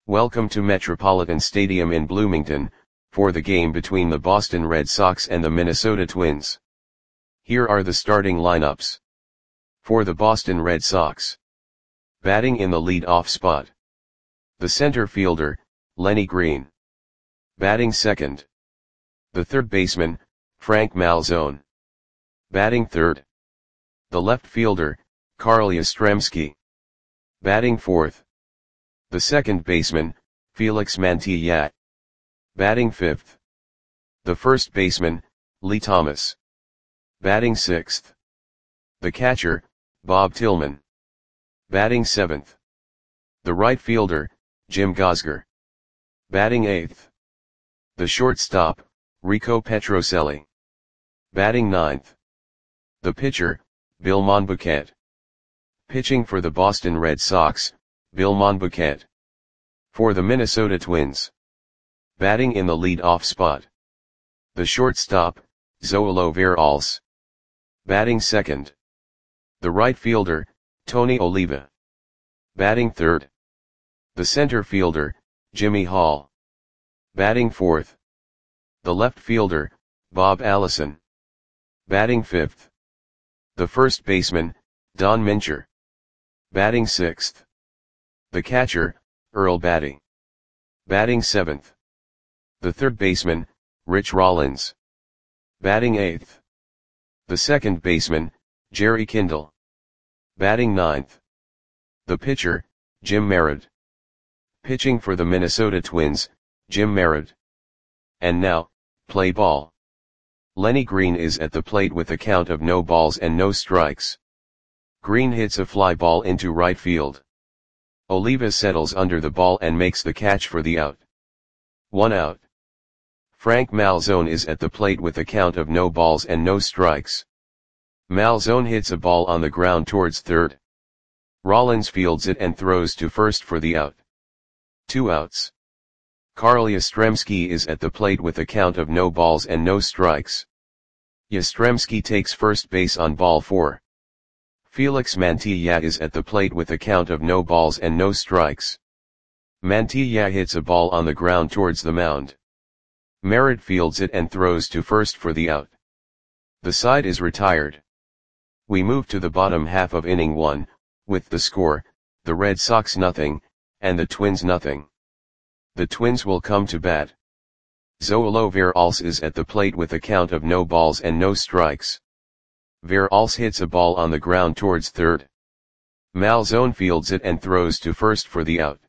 Welcome to Metropolitan Stadium in Bloomington, for the game between the Boston Red Sox and the Minnesota Twins. Here are the starting lineups. For the Boston Red Sox. Batting in the lead-off spot. The center fielder, Lenny Green. Batting second. The third baseman, Frank Malzone. Batting third. The left fielder, Carl Yastrzemski. Batting fourth. The second baseman, Felix Mantilla. Batting fifth. The first baseman, Lee Thomas. Batting sixth. The catcher, Bob Tillman. Batting seventh. The right fielder, Jim Gosger. Batting eighth. The shortstop, Rico Petrocelli. Batting ninth. The pitcher, Bill Monbouquet. Pitching for the Boston Red Sox, Bill Monbouquet. For the Minnesota Twins. Batting in the lead-off spot. The shortstop, Zoilo Veralce. Batting second. The right fielder, Tony Oliva. Batting third. The center fielder, Jimmy Hall. Batting fourth. The left fielder, Bob Allison. Batting fifth. The first baseman, Don Mincher. Batting sixth. The catcher, Earl Batty. Batting seventh. The third baseman, Rich Rollins. Batting eighth. The second baseman, Jerry Kindle. Batting ninth. The pitcher, Jim Merritt. Pitching for the Minnesota Twins, Jim Merritt. And now, play ball. Lenny Green is at the plate with a count of no balls and no strikes. Green hits a fly ball into right field. Oliva settles under the ball and makes the catch for the out. 1 out. Frank Malzone is at the plate with a count of no balls and no strikes. Malzone hits a ball on the ground towards third. Rollins fields it and throws to first for the out. 2 outs. Carl Yastrzemski is at the plate with a count of no balls and no strikes. Yastrzemski takes first base on ball 4. Felix Mantilla is at the plate with a count of no balls and no strikes. Mantilla hits a ball on the ground towards the mound. Merritt fields it and throws to first for the out. The side is retired. We move to the bottom half of inning 1, with the score, the Red Sox nothing, and the Twins nothing. The Twins will come to bat. Zoilo Veralce is at the plate with a count of no balls and no strikes. Veralce hits a ball on the ground towards third. Malzone fields it and throws to first for the out.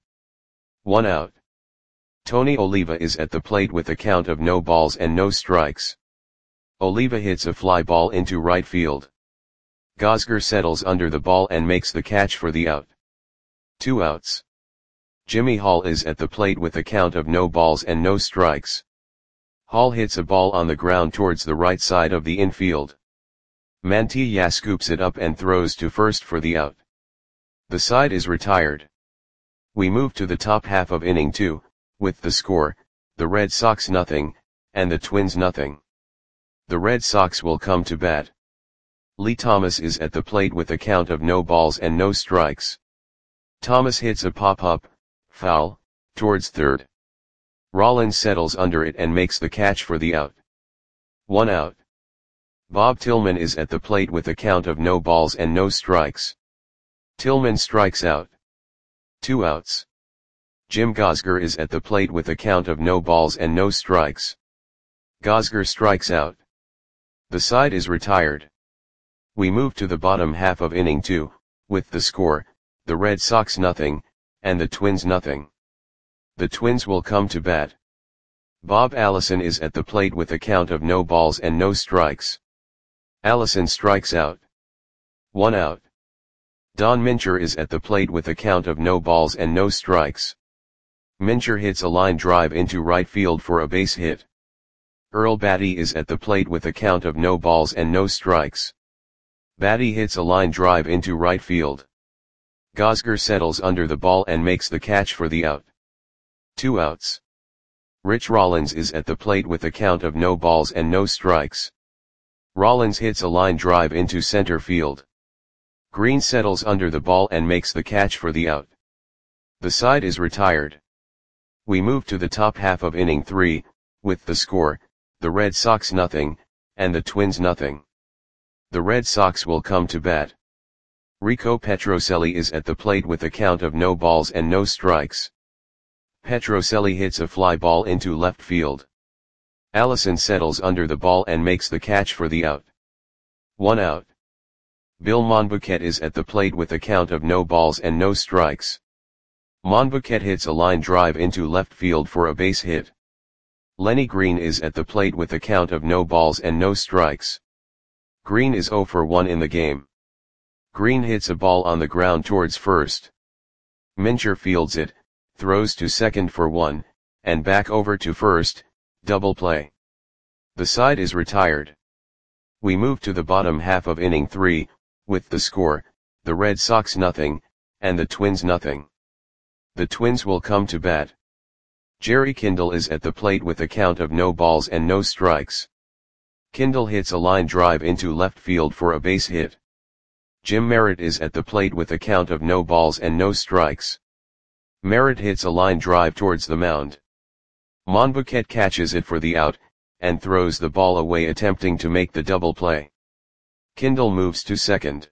1 out. Tony Oliva is at the plate with a count of no balls and no strikes. Oliva hits a fly ball into right field. Gosger settles under the ball and makes the catch for the out. 2 outs. Jimmy Hall is at the plate with a count of no balls and no strikes. Hall hits a ball on the ground towards the right side of the infield. Mantilla scoops it up and throws to first for the out. The side is retired. We move to the top half of inning 2, with the score, the Red Sox nothing, and the Twins nothing. The Red Sox will come to bat. Lee Thomas is at the plate with a count of no balls and no strikes. Thomas hits a pop-up, foul, towards third. Rollins settles under it and makes the catch for the out. 1 out. Bob Tillman is at the plate with a count of no balls and no strikes. Tillman strikes out. 2 outs. Jim Gosger is at the plate with a count of no balls and no strikes. Gosger strikes out. The side is retired. We move to the bottom half of inning 2, with the score, the Red Sox nothing, and the Twins nothing. The Twins will come to bat. Bob Allison is at the plate with a count of no balls and no strikes. Allison strikes out. 1 out. Don Mincher is at the plate with a count of no balls and no strikes. Mincher hits a line drive into right field for a base hit. Earl Batty is at the plate with a count of no balls and no strikes. Batty hits a line drive into right field. Gosger settles under the ball and makes the catch for the out. 2 outs. Rich Rollins is at the plate with a count of no balls and no strikes. Rollins hits a line drive into center field. Green settles under the ball and makes the catch for the out. The side is retired. We move to the top half of inning 3, with the score, the Red Sox nothing, and the Twins nothing. The Red Sox will come to bat. Rico Petrocelli is at the plate with a count of no balls and no strikes. Petrocelli hits a fly ball into left field. Allison settles under the ball and makes the catch for the out. 1 out. Bill Monbuquet is at the plate with a count of no balls and no strikes. Monbuquet hits a line drive into left field for a base hit. Lenny Green is at the plate with a count of no balls and no strikes. Green is 0 for 1 in the game. Green hits a ball on the ground towards first. Mincher fields it, throws to second for 1, and back over to first, double play. The side is retired. We move to the bottom half of inning 3, with the score, the Red Sox nothing, and the Twins nothing. The Twins will come to bat. Jerry Kindle is at the plate with a count of no balls and no strikes. Kindle hits a line drive into left field for a base hit. Jim Merritt is at the plate with a count of no balls and no strikes. Merritt hits a line drive towards the mound. Monbuquet catches it for the out, and throws the ball away attempting to make the double play. Kindle moves to second.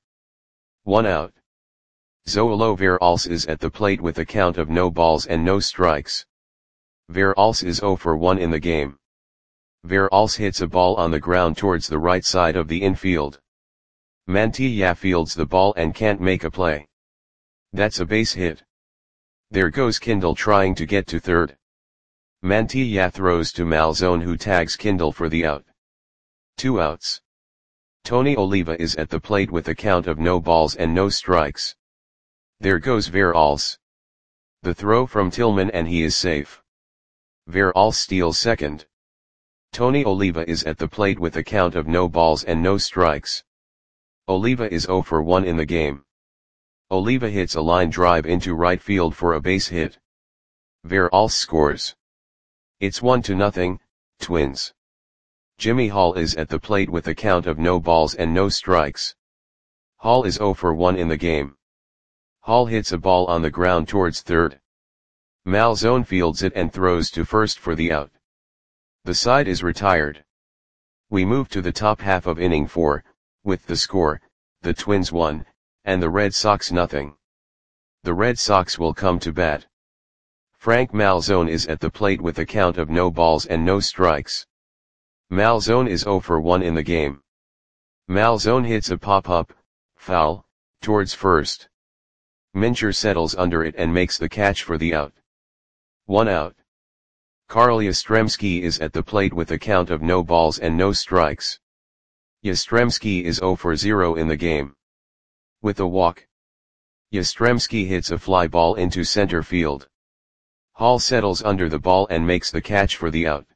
1 out. Zoilo Veralce is at the plate with a count of no balls and no strikes. Veralce is 0 for 1 in the game. Veralce hits a ball on the ground towards the right side of the infield. Mantilla fields the ball and can't make a play. That's a base hit. There goes Kindle trying to get to third. Mantilla throws to Malzone who tags Kindle for the out. 2 outs. Tony Oliva is at the plate with a count of no balls and no strikes. There goes Veralce. The throw from Tillman and he is safe. Veralce steals second. Tony Oliva is at the plate with a count of no balls and no strikes. Oliva is 0 for 1 in the game. Oliva hits a line drive into right field for a base hit. Veralce scores. It's 1-0, Twins. Jimmy Hall is at the plate with a count of no balls and no strikes. Hall is 0 for 1 in the game. Hall hits a ball on the ground towards third. Malzone fields it and throws to first for the out. The side is retired. We move to the top half of inning 4, with the score, the Twins 1, and the Red Sox nothing. The Red Sox will come to bat. Frank Malzone is at the plate with a count of no balls and no strikes. Malzone is 0 for 1 in the game. Malzone hits a pop-up, foul, towards first. Mincher settles under it and makes the catch for the out. 1 out. Carl Yastrzemski is at the plate with a count of no balls and no strikes. Yastrzemski is 0 for 0 in the game. With a walk. Yastrzemski hits a fly ball into center field. Hall settles under the ball and makes the catch for the out.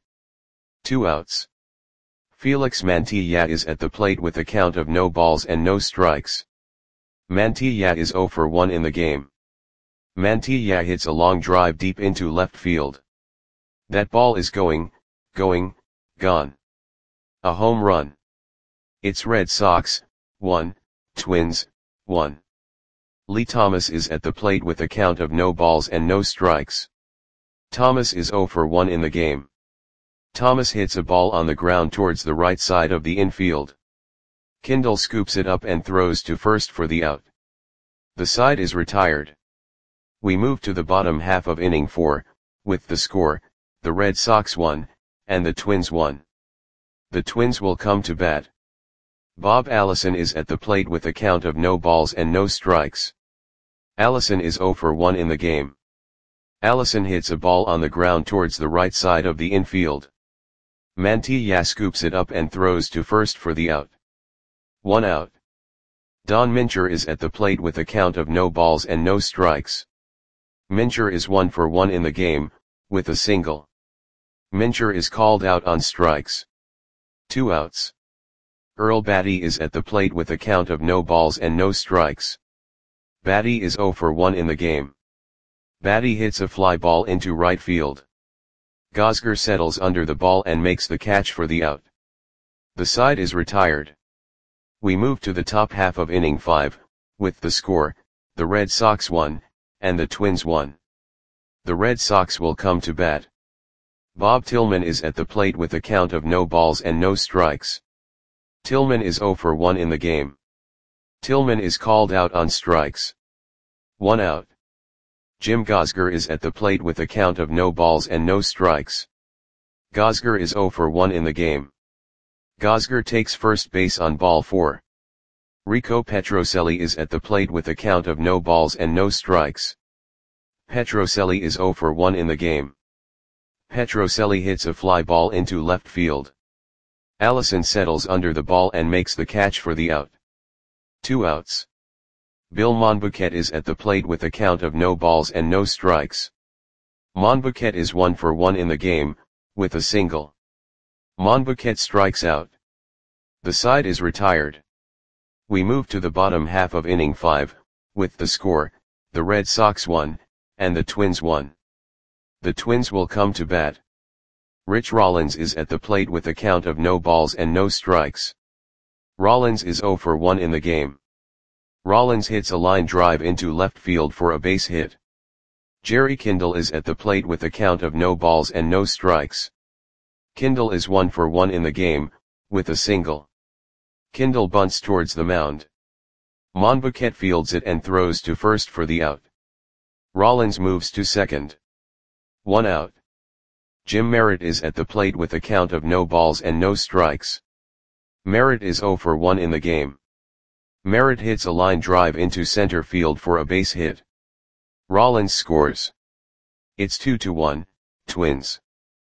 2 outs. Felix Mantilla is at the plate with a count of no balls and no strikes. Mantilla is 0 for 1 in the game. Mantilla hits a long drive deep into left field. That ball is gone. A home run. It's Red Sox, 1, Twins, 1. Lee Thomas is at the plate with a count of no balls and no strikes. Thomas is 0 for 1 in the game. Thomas hits a ball on the ground towards the right side of the infield. Kindle scoops it up and throws to first for the out. The side is retired. We move to the bottom half of inning 4, with the score, the Red Sox 1, and the Twins 1. The Twins will come to bat. Bob Allison is at the plate with a count of no balls and no strikes. Allison is 0 for 1 in the game. Allison hits a ball on the ground towards the right side of the infield. Mantilla scoops it up and throws to first for the out. 1 out. Don Mincher is at the plate with a count of no balls and no strikes. Mincher is 1 for 1 in the game, with a single. Mincher is called out on strikes. 2 outs. Earl Batty is at the plate with a count of no balls and no strikes. Batty is 0 for 1 in the game. Batty hits a fly ball into right field. Gosger settles under the ball and makes the catch for the out. The side is retired. We move to the top half of inning 5, with the score, the Red Sox 1, and the Twins 1. The Red Sox will come to bat. Bob Tillman is at the plate with a count of no balls and no strikes. Tillman is 0 for 1 in the game. Tillman is called out on strikes. 1 out. Jim Gosger is at the plate with a count of no balls and no strikes. Gosger is 0 for 1 in the game. Gosger takes first base on ball 4. Rico Petrocelli is at the plate with a count of no balls and no strikes. Petrocelli is 0 for 1 in the game. Petrocelli hits a fly ball into left field. Allison settles under the ball and makes the catch for the out. 2 outs. Bill Monbouquet is at the plate with a count of no balls and no strikes. Monbouquet is 1 for 1 in the game, with a single. Monbouquet strikes out. The side is retired. We move to the bottom half of inning 5, with the score, the Red Sox 1, and the Twins 1. The Twins will come to bat. Rich Rollins is at the plate with a count of no balls and no strikes. Rollins is 0 for 1 in the game. Rollins hits a line drive into left field for a base hit. Jerry Kindle is at the plate with a count of no balls and no strikes. Kindle is 1 for 1 in the game, with a single. Kindle bunts towards the mound. Monbouquet fields it and throws to first for the out. Rollins moves to second. 1 out. Jim Merritt is at the plate with a count of no balls and no strikes. Merritt is 0 for 1 in the game. Merritt hits a line drive into center field for a base hit. Rollins scores. It's 2-1, Twins.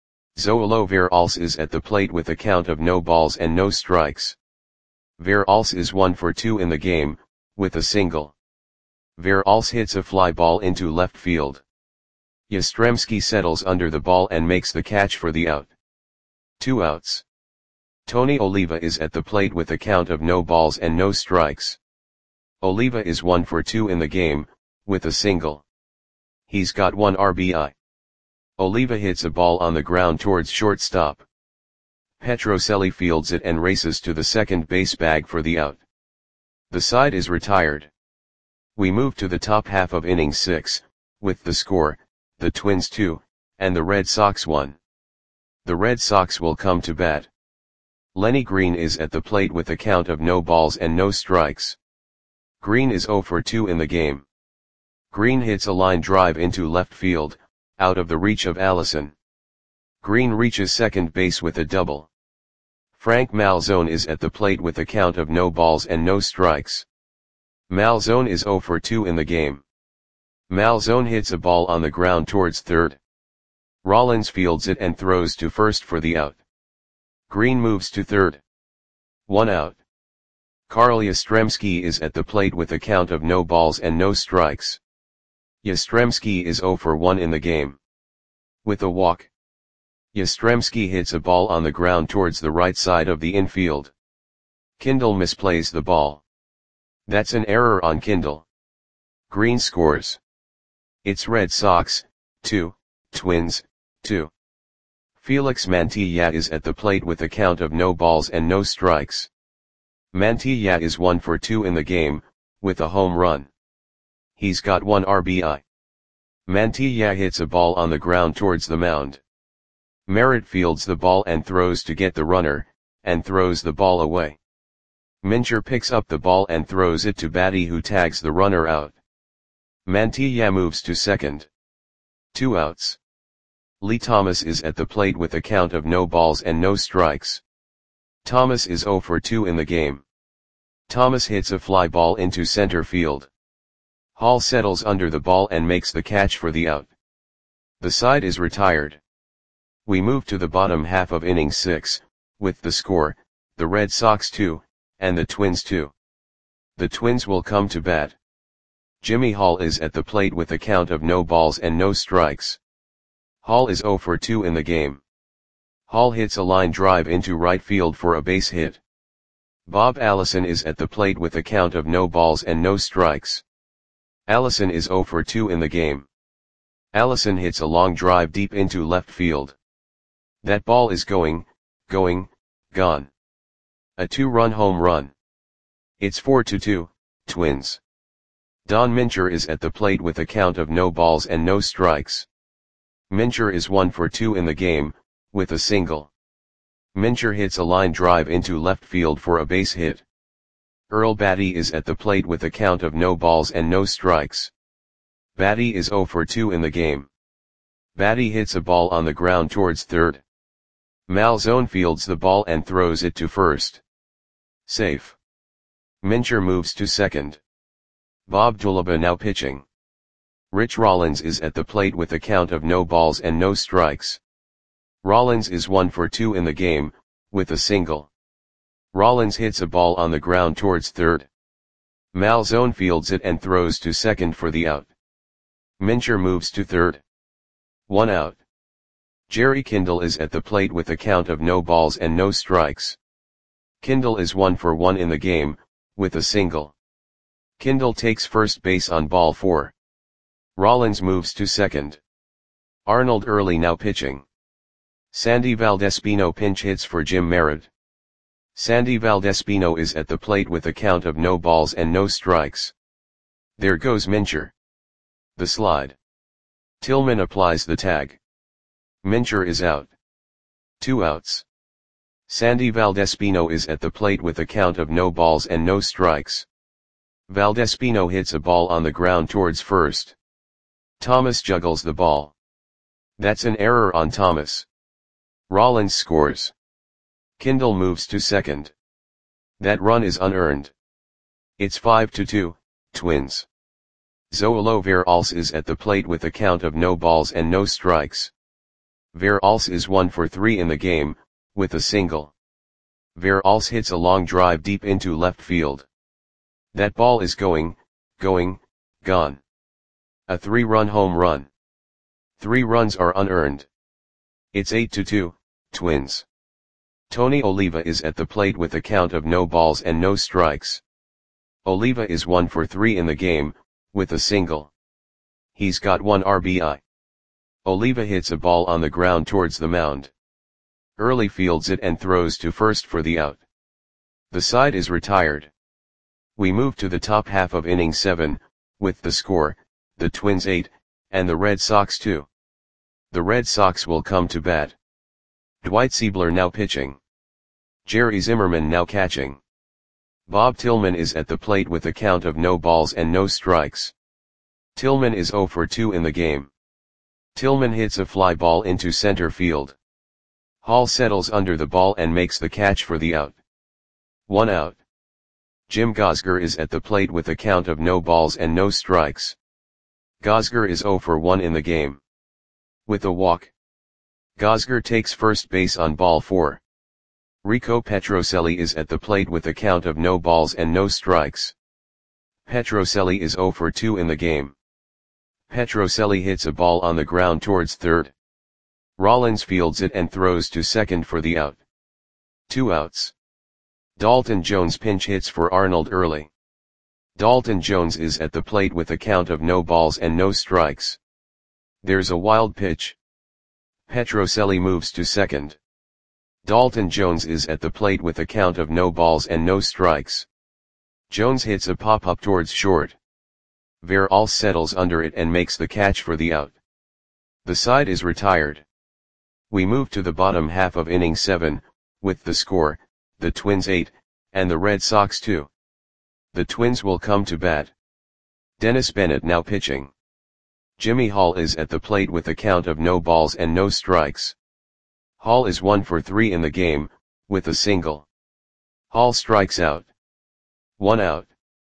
Zoilo Veralce is at the plate with a count of no balls and no strikes. Veralce is 1 for 2 in the game, with a single. Veralce hits a fly ball into left field. Yastrzemski settles under the ball and makes the catch for the out. 2 outs. Tony Oliva is at the plate with a count of no balls and no strikes. Oliva is 1 for 2 in the game, with a single. He's got 1 RBI. Oliva hits a ball on the ground towards shortstop. Petrocelli fields it and races to the second base bag for the out. The side is retired. We move to the top half of inning 6, with the score, the Twins 2, and the Red Sox 1. The Red Sox will come to bat. Lenny Green is at the plate with a count of no balls and no strikes. Green is 0 for 2 in the game. Green hits a line drive into left field, out of the reach of Allison. Green reaches second base with a double. Frank Malzone is at the plate with a count of no balls and no strikes. Malzone is 0 for 2 in the game. Malzone hits a ball on the ground towards third. Rollins fields it and throws to first for the out. Green moves to third. 1 out. Carl Yastrzemski is at the plate with a count of no balls and no strikes. Yastrzemski is 0 for 1 in the game. With a walk. Yastrzemski hits a ball on the ground towards the right side of the infield. Kindle misplays the ball. That's an error on Kindle. Green scores. It's Red Sox, 2, Twins, 2. Felix Mantilla is at the plate with a count of no balls and no strikes. Mantilla is 1 for 2 in the game, with a home run. He's got 1 RBI. Mantilla hits a ball on the ground towards the mound. Merritt fields the ball and throws to get the runner, and throws the ball away. Mincher picks up the ball and throws it to Batty, who tags the runner out. Mantilla moves to second. 2 outs. Lee Thomas is at the plate with a count of no balls and no strikes. Thomas is 0 for 2 in the game. Thomas hits a fly ball into center field. Hall settles under the ball and makes the catch for the out. The side is retired. We move to the bottom half of inning 6, with the score, the Red Sox 2, and the Twins 2. The Twins will come to bat. Jimmy Hall is at the plate with a count of no balls and no strikes. Hall is 0 for 2 in the game. Hall hits a line drive into right field for a base hit. Bob Allison is at the plate with a count of no balls and no strikes. Allison is 0 for 2 in the game. Allison hits a long drive deep into left field. That ball is gone. A 2-run home run. It's 4-2, Twins. Don Mincher is at the plate with a count of no balls and no strikes. Mincher is 1 for 2 in the game, with a single. Mincher hits a line drive into left field for a base hit. Earl Batty is at the plate with a count of no balls and no strikes. Batty is 0 for 2 in the game. Batty hits a ball on the ground towards third. Malzone fields the ball and throws it to first. Safe. Mincher moves to second. Bob Dulaba now pitching. Rich Rollins is at the plate with a count of no balls and no strikes. Rollins is 1 for 2 in the game, with a single. Rollins hits a ball on the ground towards third. Malzone fields it and throws to second for the out. Mincher moves to third. 1 out. Jerry Kindle is at the plate with a count of no balls and no strikes. Kindle is 1 for 1 in the game, with a single. Kindle takes first base on ball 4. Rollins moves to second. Arnold Early now pitching. Sandy Valdespino pinch hits for Jim Merritt. Sandy Valdespino is at the plate with a count of no balls and no strikes. There goes Mincher. The slide. Tillman applies the tag. Mincher is out. 2 outs. Sandy Valdespino is at the plate with a count of no balls and no strikes. Valdespino hits a ball on the ground towards first. Thomas juggles the ball. That's an error on Thomas. Rollins scores. Kindle moves to second. That run is unearned. It's 5-2, Twins. Zoilo Veralce is at the plate with a count of no balls and no strikes. Veralce is 1 for 3 in the game, with a single. Veralce hits a long drive deep into left field. That ball is gone. A 3-run home run. 3 runs are unearned. It's 8-2, Twins. Tony Oliva is at the plate with a count of no balls and no strikes. Oliva is 1 for 3 in the game, with a single. He's got 1 RBI. Oliva hits a ball on the ground towards the mound. Early fields it and throws to first for the out. The side is retired. We move to the top half of inning 7, with the score, the Twins 8, and the Red Sox 2. The Red Sox will come to bat. Dwight Siebler now pitching. Jerry Zimmerman now catching. Bob Tillman is at the plate with a count of no balls and no strikes. Tillman is 0 for 2 in the game. Tillman hits a fly ball into center field. Hall settles under the ball and makes the catch for the out. 1 out. Jim Gosger is at the plate with a count of no balls and no strikes. Gosger is 0 for 1 in the game. With a walk. Gosger takes first base on ball 4. Rico Petrocelli is at the plate with a count of no balls and no strikes. Petrocelli is 0 for 2 in the game. Petrocelli hits a ball on the ground towards third. Rollins fields it and throws to second for the out. 2 outs. Dalton Jones pinch hits for Arnold Early. Dalton Jones is at the plate with a count of no balls and no strikes. There's a wild pitch. Petrocelli moves to second. Dalton Jones is at the plate with a count of no balls and no strikes. Jones hits a pop-up towards short. Veralce settles under it and makes the catch for the out. The side is retired. We move to the bottom half of inning 7, with the score, the Twins 8, and the Red Sox 2. The Twins will come to bat. Dennis Bennett now pitching. Jimmy Hall is at the plate with a count of no balls and no strikes. Hall is 1 for 3 in the game, with a single. Hall strikes out. 1 out.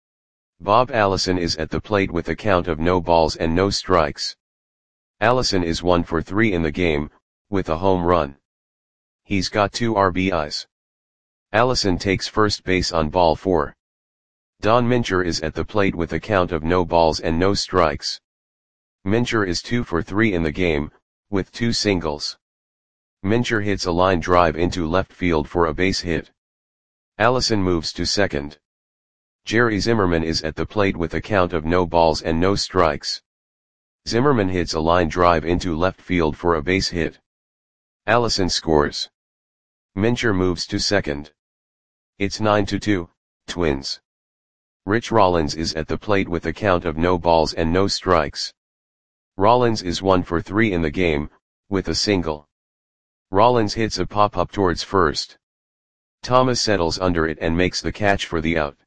Bob Allison is at the plate with a count of no balls and no strikes. Allison is 1 for 3 in the game, with a home run. He's got 2 RBIs. Allison takes first base on ball 4. Don Mincher is at the plate with a count of no balls and no strikes. Mincher is 2 for 3 in the game, with 2 singles. Mincher hits a line drive into left field for a base hit. Allison moves to second. Jerry Zimmerman is at the plate with a count of no balls and no strikes. Zimmerman hits a line drive into left field for a base hit. Allison scores. Mincher moves to second. It's 9-2, Twins. Rich Rollins is at the plate with a count of no balls and no strikes. Rollins is 1 for 3 in the game, with a single. Rollins hits a pop-up towards first. Thomas settles under it and makes the catch for the out.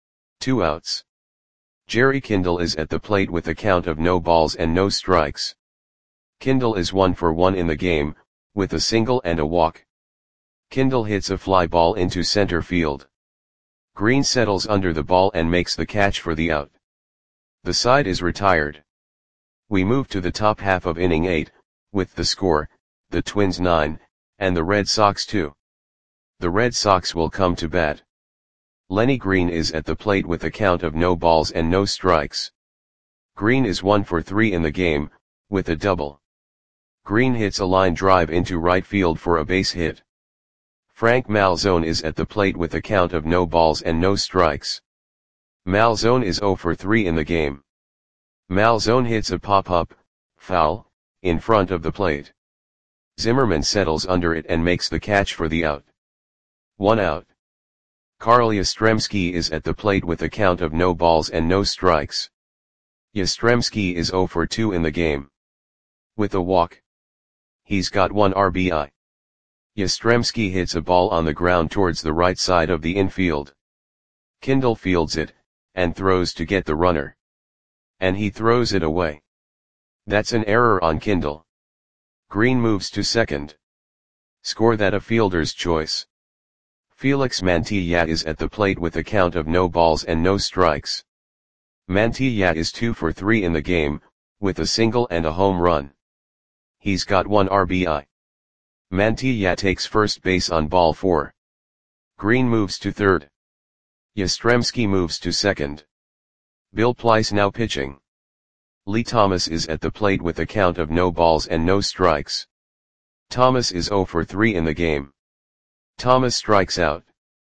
2 outs. Jerry Kindle is at the plate with a count of no balls and no strikes. Kindle is 1 for 1 in the game, with a single and a walk. Kindle hits a fly ball into center field. Green settles under the ball and makes the catch for the out. The side is retired. We move to the top half of inning 8, with the score, the Twins 9, and the Red Sox 2. The Red Sox will come to bat. Lenny Green is at the plate with a count of no balls and no strikes. Green is 1 for 3 in the game, with a double. Green hits a line drive into right field for a base hit. Frank Malzone is at the plate with a count of no balls and no strikes. Malzone is 0 for 3 in the game. Malzone hits a pop-up, foul, in front of the plate. Zimmerman settles under it and makes the catch for the out. 1 out. Carl Yastrzemski is at the plate with a count of no balls and no strikes. Yastrzemski is 0 for 2 in the game. With a walk. He's got 1 RBI. Yastrzemski hits a ball on the ground towards the right side of the infield. Kindle fields it, and throws to get the runner. And he throws it away. That's an error on Kindle. Green moves to second. Score that a fielder's choice. Felix Mantilla is at the plate with a count of no balls and no strikes. Mantilla is 2 for 3 in the game, with a single and a home run. He's got 1 RBI. Mantilla takes first base on ball 4. Green moves to third. Yastrzemski moves to second. Bill Pleiss now pitching. Lee Thomas is at the plate with a count of no balls and no strikes. Thomas is 0 for 3 in the game. Thomas strikes out.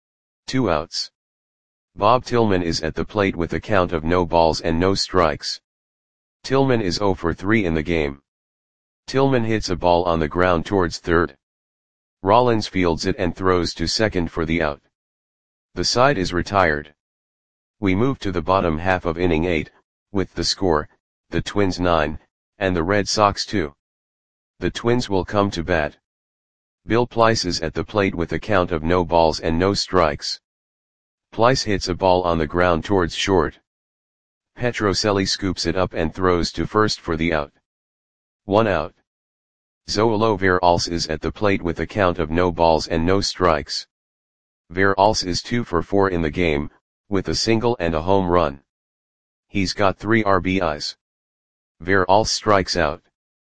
2 outs. Bob Tillman is at the plate with a count of no balls and no strikes. Tillman is 0 for 3 in the game. Tillman hits a ball on the ground towards third. Rollins fields it and throws to second for the out. The side is retired. We move to the bottom half of inning 8, with the score, the Twins 9, and the Red Sox 2. The Twins will come to bat. Bill Pleiss is at the plate with a count of no balls and no strikes. Pleiss hits a ball on the ground towards short. Petrocelli scoops it up and throws to first for the out. 1 out. Zoilo Veralce is at the plate with a count of no balls and no strikes. Veralce is 2 for 4 in the game, with a single and a home run. He's got 3 RBIs. Veralce strikes out.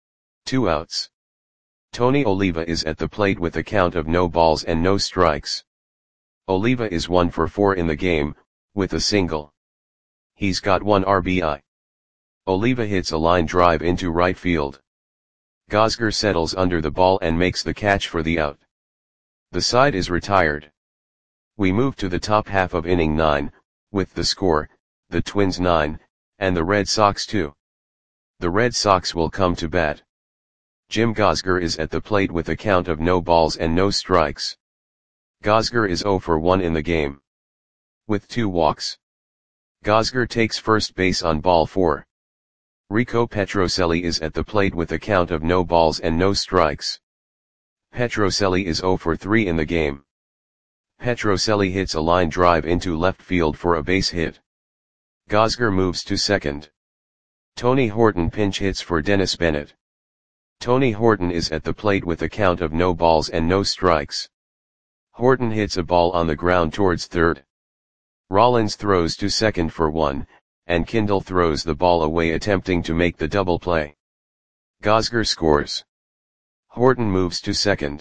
2 outs. Tony Oliva is at the plate with a count of no balls and no strikes. Oliva is 1 for 4 in the game, with a single. He's got 1 RBI. Oliva hits a line drive into right field. Gosger settles under the ball and makes the catch for the out. The side is retired. We move to the top half of inning 9, with the score, the Twins 9, and the Red Sox 2. The Red Sox will come to bat. Jim Gosger is at the plate with a count of no balls and no strikes. Gosger is 0 for 1 in the game. With 2 walks. Gosger takes first base on ball 4. Rico Petrocelli is at the plate with a count of no balls and no strikes. Petrocelli is 0 for 3 in the game. Petrocelli hits a line drive into left field for a base hit. Gosger moves to second. Tony Horton pinch hits for Dennis Bennett. Tony Horton is at the plate with a count of no balls and no strikes. Horton hits a ball on the ground towards third. Rollins throws to second for 1, and Kindle throws the ball away attempting to make the double play. Gosger scores. Horton moves to second.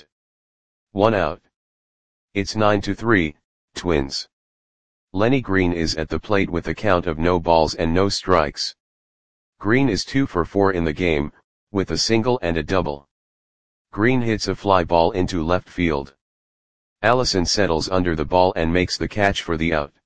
1 out. It's 9-3, Twins. Lenny Green is at the plate with a count of no balls and no strikes. Green is 2 for 4 in the game, with a single and a double. Green hits a fly ball into left field. Allison settles under the ball and makes the catch for the out.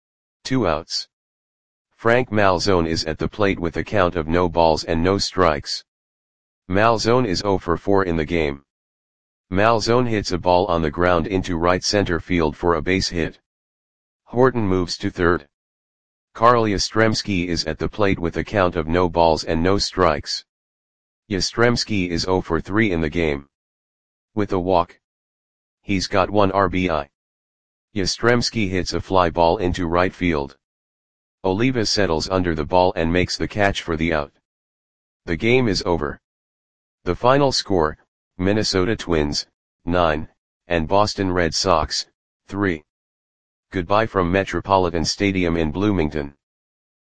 2 outs. Frank Malzone is at the plate with a count of no balls and no strikes. Malzone is 0 for 4 in the game. Malzone hits a ball on the ground into right center field for a base hit. Horton moves to third. Carl Yastrzemski is at the plate with a count of no balls and no strikes. Yastrzemski is 0 for 3 in the game. With a walk. He's got 1 RBI. Yastrzemski hits a fly ball into right field. Oliva settles under the ball and makes the catch for the out. The game is over. The final score, Minnesota Twins, 9, and Boston Red Sox, 3. Goodbye from Metropolitan Stadium in Bloomington.